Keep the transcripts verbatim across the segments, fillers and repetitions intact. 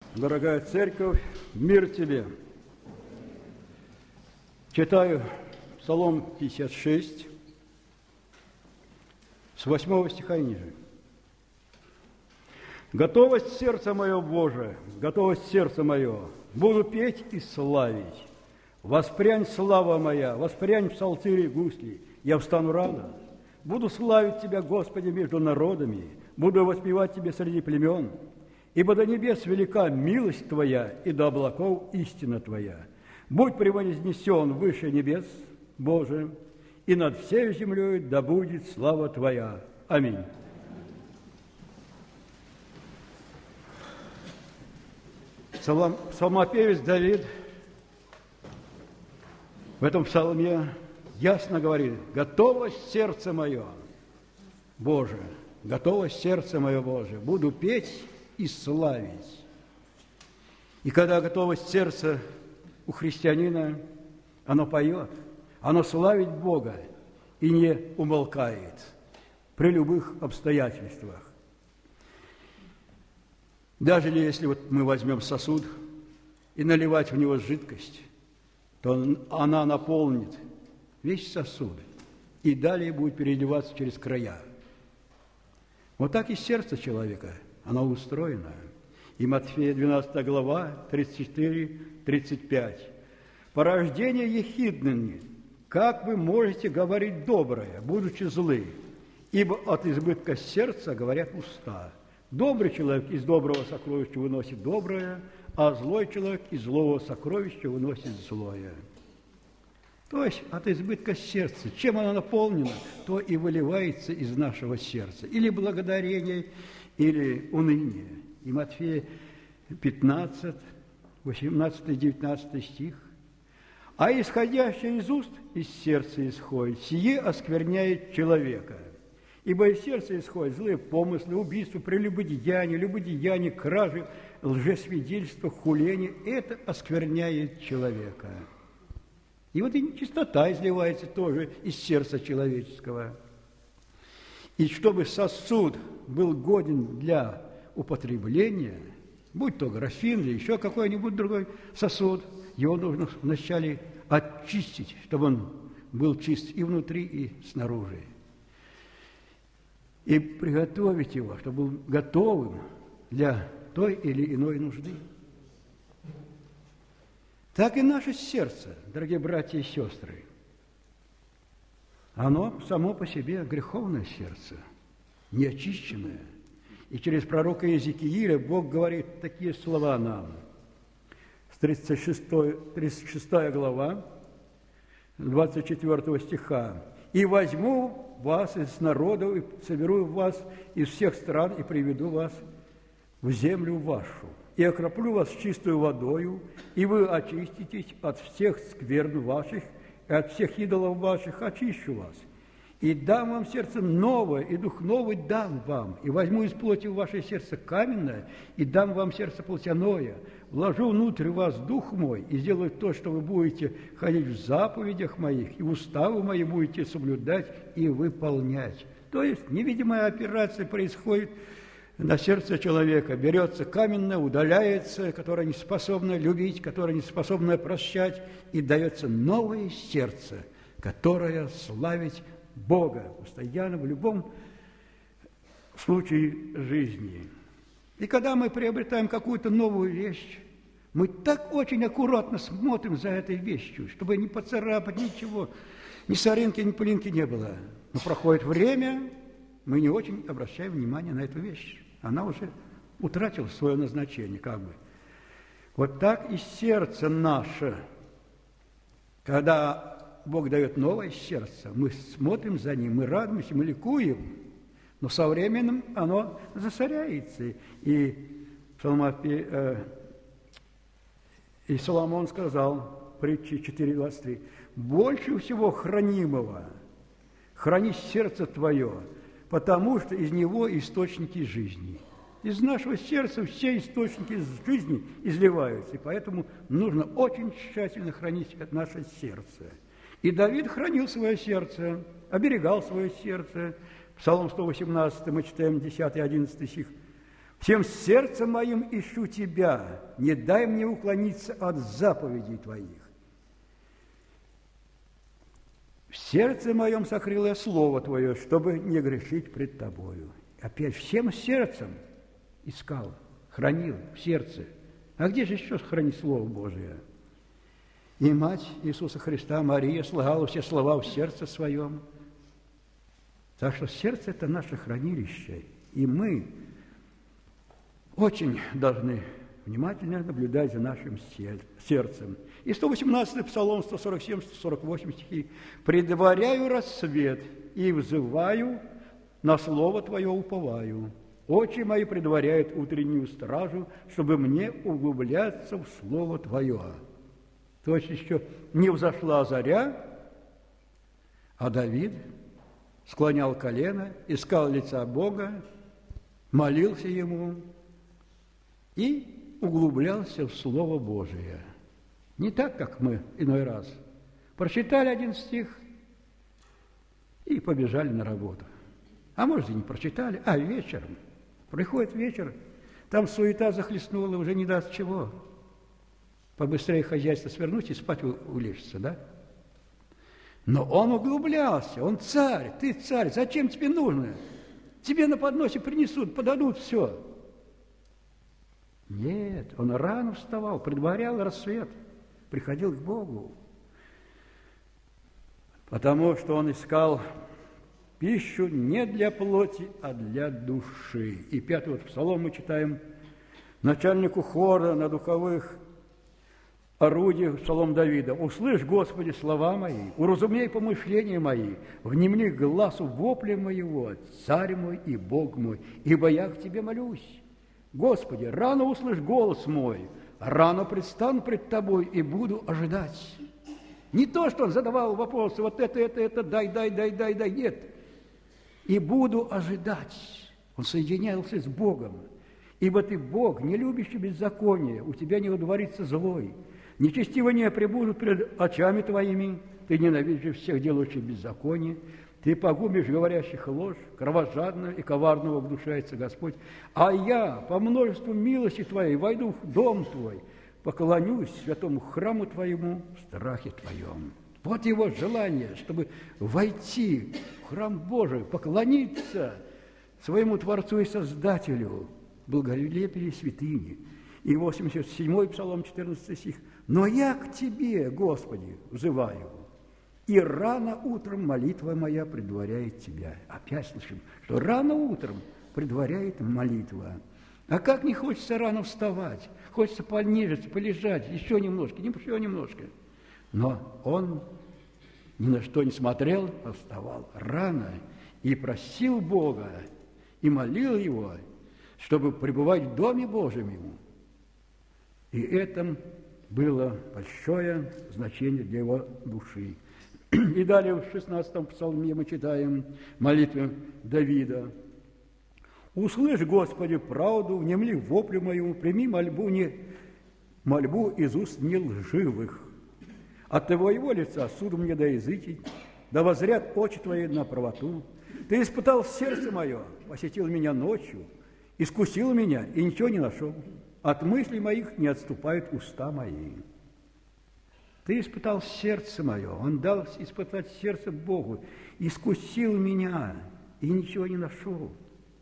Дорогая церковь, мир тебе! Читаю Псалом пятьдесят шесть, с восьмого стиха и ниже. «Готовость сердца мое, Боже, готовость сердца мое, буду петь и славить. Воспрянь, слава моя, воспрянь псалтыри гусли, я встану рано. Буду славить Тебя, Господи, между народами, буду воспевать Тебе среди племен. Ибо до небес велика милость Твоя, и до облаков истина Твоя. Будь превознесен выше небес, Боже, и над всей землей да будет слава Твоя. Аминь». Псалом, псалмопевец Давид в этом псалме ясно говорит: «Готовость сердце мое, Боже, готовость сердце мое, Боже, буду петь и славить». И когда готовость сердца у христианина, оно поет, оно славит Бога и не умолкает при любых обстоятельствах. Даже если вот мы возьмем сосуд и наливать в него жидкость, то она наполнит весь сосуд и далее будет переливаться через края. Вот так и сердце человека, оно устроено. И Матфея двенадцатая глава, тридцать четыре тридцать пять. «Порождение ехидными, как вы можете говорить доброе, будучи злы? Ибо от избытка сердца говорят уста. Добрый человек из доброго сокровища выносит доброе, а злой человек из злого сокровища выносит злое». То есть от избытка сердца, чем оно наполнено, то и выливается из нашего сердца. Или благодарение, или уныние. И Матфея пятнадцать, восемнадцатый девятнадцатый стих. «А исходящее из уст из сердца исходит, сие оскверняет человека. Ибо из сердца исходят злые помыслы, убийства, прелюбодеяния, любодеяния, кражи, лжесвидетельства, хуления. Это оскверняет человека». И вот и нечистота изливается тоже из сердца человеческого. И чтобы сосуд был годен для употребления, будь то графин или еще какой-нибудь другой сосуд, его нужно вначале очистить, чтобы он был чист и внутри, и снаружи. И приготовить его, чтобы был готовым для той или иной нужды. Так и наше сердце, дорогие братья и сестры, оно само по себе греховное сердце, неочищенное. И через пророка Иезекииля Бог говорит такие слова нам. С тридцать шестой, тридцать шестая глава, двадцать четвёртого стиха. «И возьму вас из народов, и соберу вас из всех стран, и приведу вас в землю вашу, и окроплю вас чистую водою, и вы очиститесь от всех скверн ваших, и от всех идолов ваших очищу вас. И дам вам сердце новое, и дух новый дам вам, и возьму из плоти в ваше сердце каменное, и дам вам сердце плотяное, вложу внутрь вас дух мой, и сделаю то, что вы будете ходить в заповедях моих, и уставы мои будете соблюдать и выполнять». То есть невидимая операция происходит на сердце человека. Берется каменное, удаляется, которое не способно любить, которое не способно прощать, и дается новое сердце, которое славить Бога постоянно в любом случае жизни. И когда мы приобретаем какую-то новую вещь, мы так очень аккуратно смотрим за этой вещью, чтобы не поцарапать ничего, ни соринки, ни пылинки не было. Но проходит время, мы не очень обращаем внимание на эту вещь. Она уже утратила свое назначение, как бы. Вот так и сердце наше, когда Бог дает новое сердце, мы смотрим за ним, мы радуемся, мы ликуем, но со временем оно засоряется. И, Псалмопе, э, и Соломон сказал, притчи четыре двадцать три, «Больше всего хранимого храни сердце твое, потому что из него источники жизни». Из нашего сердца все источники жизни изливаются, и поэтому нужно очень тщательно хранить наше сердце. И Давид хранил свое сердце, оберегал свое сердце. Псалом сто восемнадцать, мы читаем десятый одиннадцатый стих. Всем сердцем моим ищу Тебя, не дай мне уклониться от заповедей Твоих. В сердце моем сокрыл я Слово Твое, чтобы не грешить пред Тобою. Опять всем сердцем искал, хранил в сердце. А где же еще хранить Слово Божие? И мать Иисуса Христа, Мария, слагала все слова в сердце своем. Так что сердце – это наше хранилище, и мы очень должны внимательно наблюдать за нашим сердцем. И сто восемнадцатый Псалом, сто сорок семь, сто сорок восемь стихи. «Предваряю рассвет и взываю, на Слово Твое уповаю. Очи мои предваряют утреннюю стражу, чтобы мне углубляться в Слово Твое». То есть еще не взошла заря, а Давид склонял колено, искал лица Бога, молился Ему и углублялся в Слово Божие. Не так, как мы иной раз. Прочитали один стих и побежали на работу. А может, и не прочитали, а вечером. Приходит вечер, там суета захлестнула, уже не даст чего. Побыстрее хозяйство свернуть и спать улечься, да? Но он углублялся, он царь, ты царь, зачем тебе нужно? Тебе на подносе принесут, подадут все. Нет, он рано вставал, предварял рассвет, приходил к Богу, потому что он искал пищу не для плоти, а для души. И пятый вот псалом мы читаем начальнику хора на духовых орудиях, псалом Давида. «Услышь, Господи, слова мои, уразумей помышления мои, внемли глазу вопля моего, царь мой и Бог мой, ибо я к Тебе молюсь. Господи, рано услышь голос мой, рано предстану пред Тобой и буду ожидать». Не то, что он задавал вопросы, вот это, это, это, дай, дай, дай, дай, дай, нет. «И буду ожидать». Он соединялся с Богом. «Ибо ты Бог, не любящий беззаконие, у тебя не водворится злой. Нечестивые пребудут пред очами твоими, ты ненавидишь всех делающих беззаконие, ты погубишь говорящих ложь, кровожадного и коварного вдушается Господь. А я по множеству милости твоей войду в дом твой, поклонюсь святому храму твоему в страхе твоем». Вот его желание, чтобы войти в храм Божий, поклониться своему Творцу и Создателю, благолепие святыни. И восемьдесят седьмой Псалом, четырнадцатый стих. «Но я к Тебе, Господи, взываю, и рано утром молитва моя предваряет Тебя». Опять слышим, что рано утром предваряет молитва. А как не хочется рано вставать? Хочется понежиться, полежать, еще немножко, еще немножко. Но он ни на что не смотрел, а вставал рано и просил Бога, и молил Его, чтобы пребывать в Доме Божьем Ему. И это было большое значение для его души. И далее в шестнадцатом псалме мы читаем молитву Давида. «Услышь, Господи, правду, внемли воплю моему, прими мольбу, не, мольбу из уст не лживых. От Твоего лица суд мне да языки, да возрят очи Твои на правоту. Ты испытал сердце мое, посетил меня ночью, искусил меня и ничего не нашел. От мыслей моих не отступают уста мои». Ты испытал сердце мое, он дал испытать сердце Богу, искусил меня и ничего не нашел.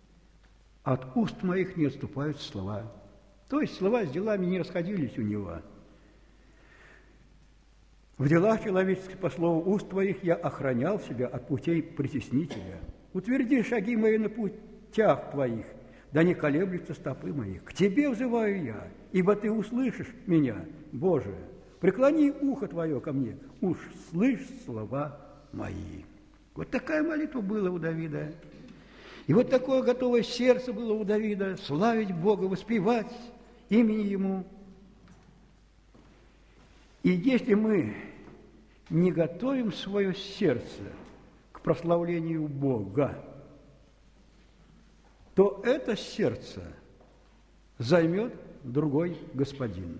От уст моих не отступают слова. То есть слова с делами не расходились у него. В делах человеческих, по слову уст твоих, я охранял себя от путей притеснителя. Утверди шаги мои на путях твоих, да не колеблются стопы мои. К Тебе взываю я, ибо Ты услышишь меня, Боже. Преклони ухо Твое ко мне, уж слышь слова мои. Вот такая молитва была у Давида. И вот такое готовое сердце было у Давида, славить Бога, воспевать имени Ему. И если мы не готовим свое сердце к прославлению Бога, то это сердце займет другой господин.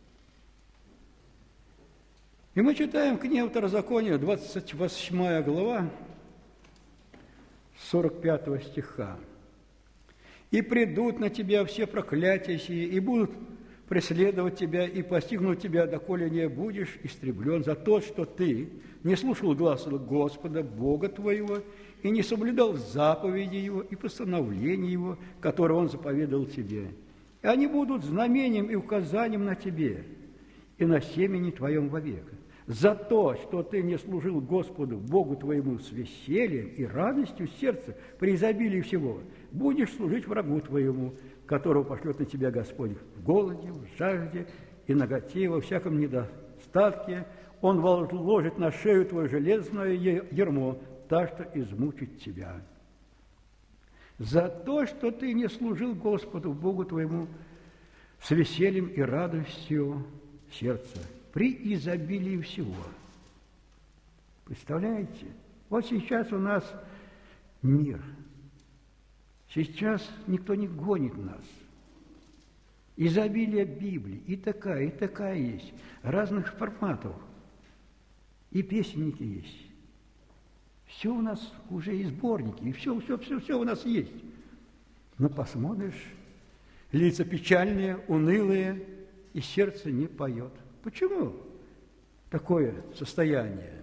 И мы читаем книгу Второзакония, двадцать восьмая глава, сорок пятого стиха. И придут на тебя все проклятия сии, и будут преследовать тебя, и постигнут тебя, доколе не будешь истреблен за то, что ты не слушал гласа Господа, Бога твоего, и не соблюдал заповеди Его и постановления Его, которые Он заповедал тебе. И они будут знамением и указанием на тебе и на семени твоем вовек. За то, что ты не служил Господу, Богу твоему, с весельем и радостью сердца при изобилии всего, будешь служить врагу твоему, которого пошлет на тебя Господь в голоде, в жажде и наготе, во всяком недостатке. Он вложит на шею твою железное ярмо, так что измучит тебя. За то, что ты не служил Господу, Богу твоему, с весельем и радостью сердца, при изобилии всего. Представляете? Вот сейчас у нас мир. Сейчас никто не гонит нас. Изобилие Библии и такая, и такая есть. Разных форматов. И песенники есть. Все у нас уже и сборники, и все, все, все, все у нас есть. Но посмотришь, лица печальные, унылые, и сердце не поет. Почему такое состояние?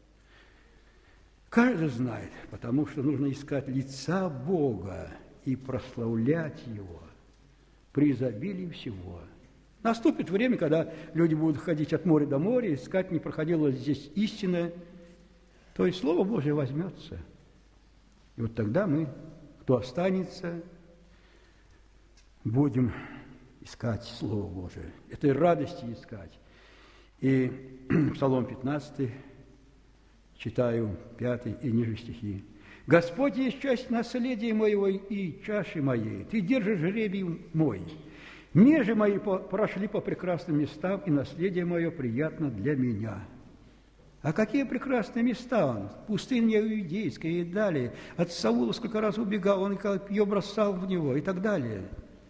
Каждый знает, потому что нужно искать лица Бога и прославлять Его при изобилии всего. Наступит время, когда люди будут ходить от моря до моря, искать, не проходила здесь истина, то есть Слово Божие возьмется. И вот тогда мы, кто останется, будем искать Слово Божие, этой радости искать. И Псалом пятнадцатый, читаю пятый и ниже стихи. «Господь есть часть наследия моего и чаши моей, Ты держишь жребий мой. Межи мои прошли по прекрасным местам, и наследие мое приятно для меня». А какие прекрасные места он! Пустыня Иудейская и далее. От Саула сколько раз убегал, он копье бросал в него и так далее.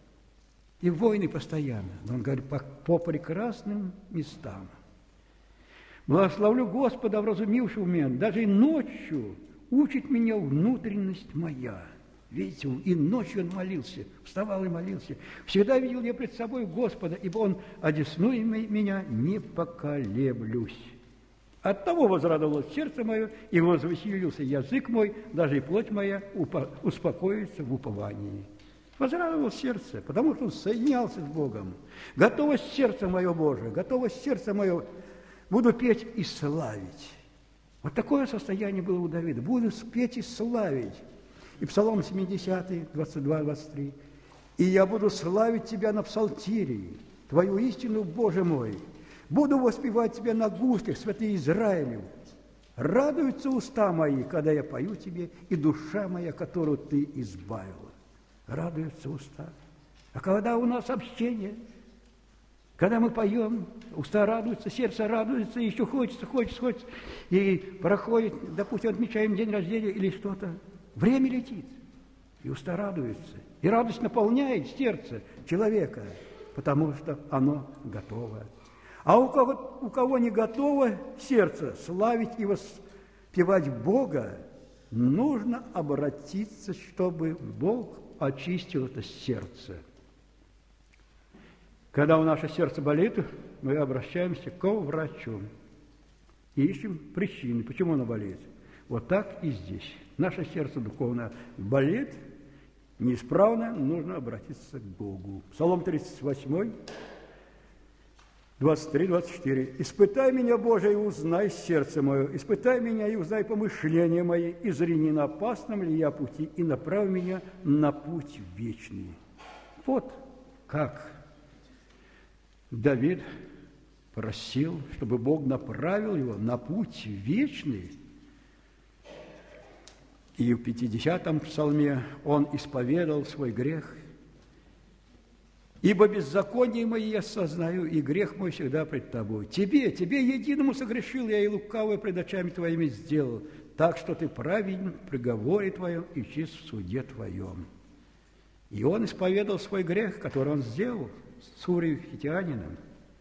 И войны постоянно. Но он говорит, по, по прекрасным местам. Благословлю Господа, вразумившего меня, даже и ночью учит меня внутренность моя. Видите, и ночью он молился, вставал и молился. Всегда видел я пред собой Господа, ибо он одесную меня, не поколеблюсь. Оттого возрадовалось сердце мое, и возвеселился язык мой, даже и плоть моя успокоится в уповании. Возрадовалось сердце, потому что он соединялся с Богом. Готово сердце мое, Божие, готово сердце мое, буду петь и славить. Вот такое состояние было у Давида. Буду петь и славить. И Псалом семидесятый, двадцать два двадцать три. «И я буду славить Тебя на псалтире, Твою истину, Боже мой. Буду воспевать Тебя на гуслях, святый Израилев. Радуются уста мои, когда я пою Тебе, и душа моя, которую Ты избавила». Радуются уста. А когда у нас общение, когда мы поем, уста радуются, сердце радуется, еще хочется, хочется, хочется. И проходит, допустим, отмечаем день рождения или что-то. Время летит, и уста радуются. И радость наполняет сердце человека, потому что оно готово. А у кого, у кого не готово сердце славить и воспевать Бога, нужно обратиться, чтобы Бог очистил это сердце. Когда у наше сердце болит, мы обращаемся к врачу и ищем причины, почему оно болит. Вот так и здесь. Наше сердце духовно болит, неисправно, нужно обратиться к Богу. Псалом тридцать восемь, двадцать три двадцать четыре. «Испытай меня, Боже, и узнай сердце мое, испытай меня и узнай помышления мои, и зрени, на опасном ли я пути, и направь меня на путь вечный». Вот как Давид просил, чтобы Бог направил его на путь вечный. И в пятидесятом псалме он исповедал свой грех. «Ибо беззаконие мои я сознаю, и грех мой всегда пред тобой. Тебе, тебе единому согрешил я, и лукавое пред очами твоими сделал, так что ты праведен в приговоре твоем и чист в суде твоем». И он исповедал свой грех, который он сделал с Урией Хитеянином.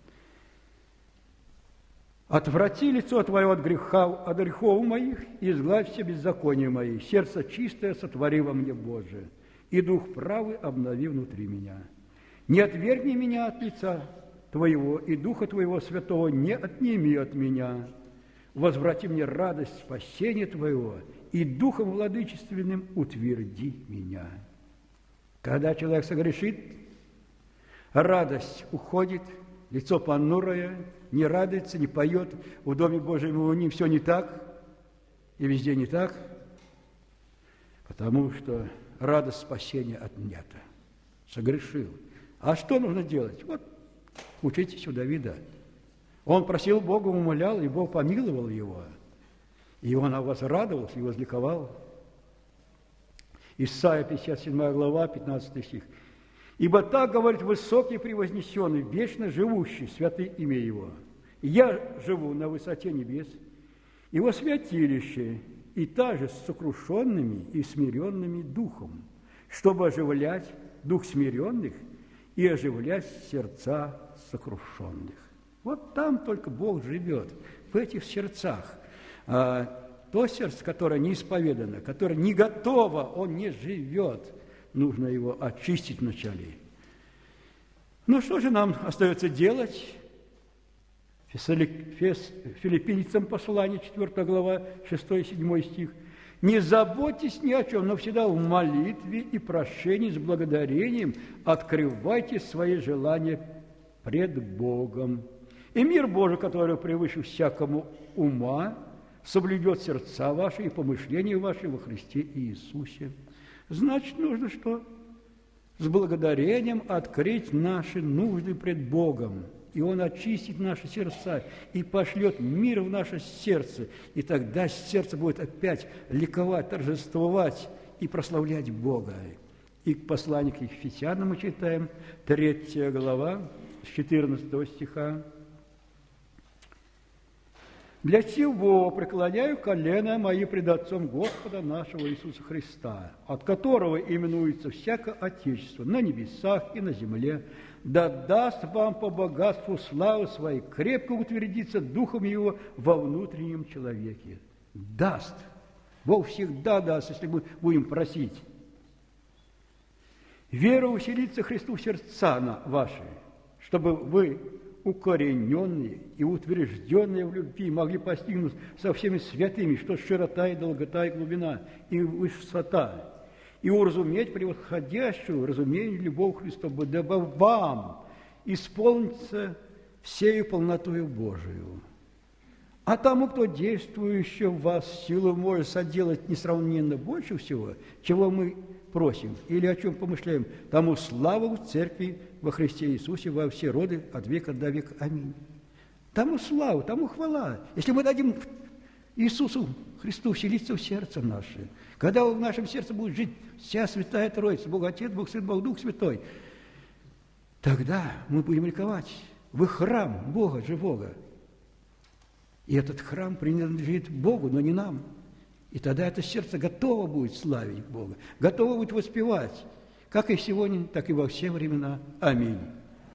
«Отврати лицо твое от греха, от грехов моих, и изгладь все беззакония мои. Сердце чистое сотвори во мне, Боже, и дух правый обнови внутри меня. Не отвергни меня от лица Твоего, и Духа Твоего Святого не отними от меня. Возврати мне радость спасения Твоего, и Духом владычественным утверди меня». Когда человек согрешит, радость уходит, лицо понурое, не радуется, не поет, в Доме Божьем у них все не так, и везде не так, потому что радость спасения отнята. Согрешил. А что нужно делать? Вот учитесь у Давида. Он просил Бога, умолял, и Бог помиловал его. И он о вас радовался и возликовал. Исайя, пятьдесят седьмая глава, пятнадцатый стих. «Ибо так говорит высокий превознесенный, вечно живущий, святый имя Его. Я живу на высоте небес, и во святилище, и также с сокрушенными и смиренными духом, чтобы оживлять дух смиренных и оживлять сердца сокрушенных». Вот там только Бог живет, в этих сердцах. А то сердце, которое не исповедано, которое не готово, он не живет. Нужно его очистить вначале. Ну, что же нам остается делать? Филиппийцам послание, четвёртая глава, шестой и седьмой стих. «Не заботьтесь ни о чем, но всегда в молитве и прошении с благодарением открывайте свои желания пред Богом. И мир Божий, который превыше всякому ума, соблюдет сердца ваши и помышления ваши во Христе Иисусе». Значит, нужно что? С благодарением открыть наши нужды пред Богом. И Он очистит наши сердца и пошлет мир в наше сердце. И тогда сердце будет опять ликовать, торжествовать и прославлять Бога. И послание к Ефесянам мы читаем, третья глава, с четырнадцатого стиха. «Для сего преклоняю колено мои пред Отцом Господа нашего Иисуса Христа, от которого именуется всякое Отечество на небесах и на земле, да даст вам по богатству славы своей крепко утвердиться Духом Его во внутреннем человеке». Даст. Бог всегда даст, если мы будем просить. «Вера усилится Христу в сердца ваши, чтобы вы, укорененные и утвержденные в любви, могли постигнуть со всеми святыми, что широта и долгота и глубина, и высота, и уразуметь превосходящую разумение любовь Христову, дабы вам исполниться всею полнотою Божию. А тому, кто действующий в вас силу может соделать несравненно больше всего, чего мы просим или о чем помышляем, тому славу в Церкви во Христе Иисусе во все роды от века до века. Аминь. Тому славу, тому хвала. Если мы дадим Иисусу Христу вселиться в сердце наше, когда в нашем сердце будет жить вся Святая Троица, Бог Отец, Бог Сын, Бог Дух Святой, тогда мы будем ликовать. Вы храм Бога живого. И этот храм принадлежит Богу, но не нам. И тогда это сердце готово будет славить Бога, готово будет воспевать, как и сегодня, так и во все времена. Аминь.